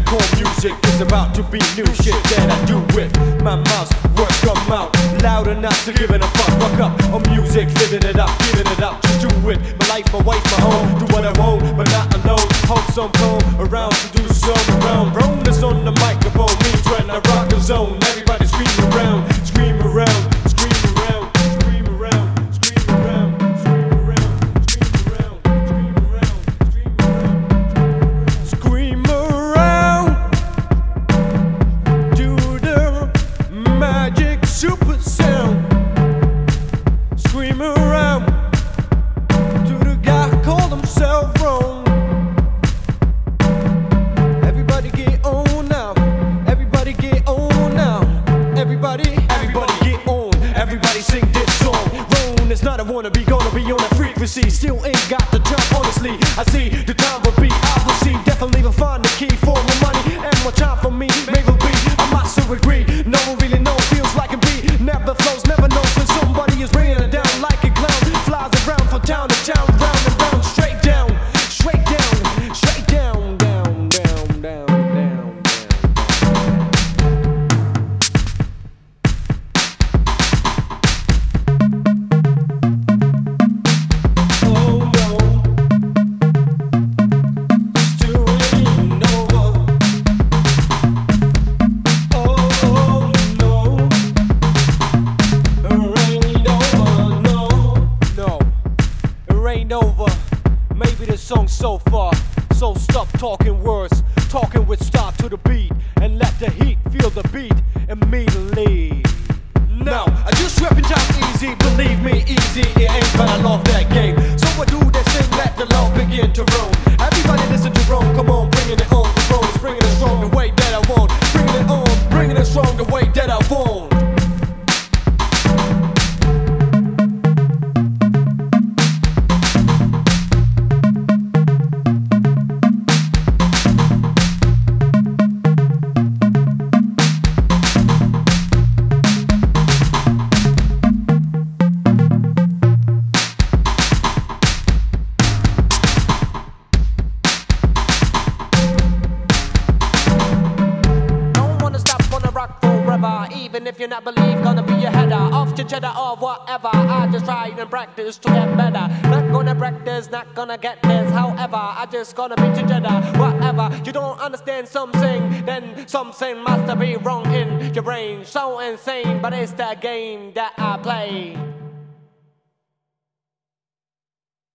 call music. It's about to be new shit that I do with my mouth. Words come out loud enough to giving a fuck. Rock up on music, living it up, giving it up. Just do it. My life, my wife, my home. Do what I want, but not alone. Hope some come around to do some around. Rollers on the microphone, me trying to rock the zone. Everybody scream around, scream around, scream around, scream around, scream around, scream around, scream around, scream around, scream around. Do the magic super sound. Scream around to the guy who called himself wrong. Everybody get on now. Everybody get on now. Everybody get on. Everybody sing this song. Wrong, it's not a wannabe, gonna be on that frequency. Still ain't got the jump, honestly. I see the time will be, I will see. Definitely will find the key for my money and more time for me. Maybe be, I might so agree. No one really knows, feels like a beat. Never flows, never knows when somebody is bringing it down like a clown. Flies around from town to town, round and round, straight down, straight down, straight down, down, down, down, down. Oh no, still ain't over. Oh no, it ain't over. No, it ain't over. Maybe the song's so far, so stop talking words, talking with stop to the beat, and let the heat feel the beat immediately. Now, I just rapping down easy, believe me, easy it ain't, but I love that game. So I do that thing, let the love begin to roam. Everybody listen to Rome, come on, bringing it on. The road is bringing it strong the way that I want. Bringing it on, bringing it strong the way that I want. Even if you not believe, gonna be a header off your cheddar or whatever. I just try and practice to get better. Not gonna practice, not gonna get this. However, I just gonna beat your cheddar. Whatever, you don't understand something, then something must be wrong in your brain. So insane, but it's the game that I play.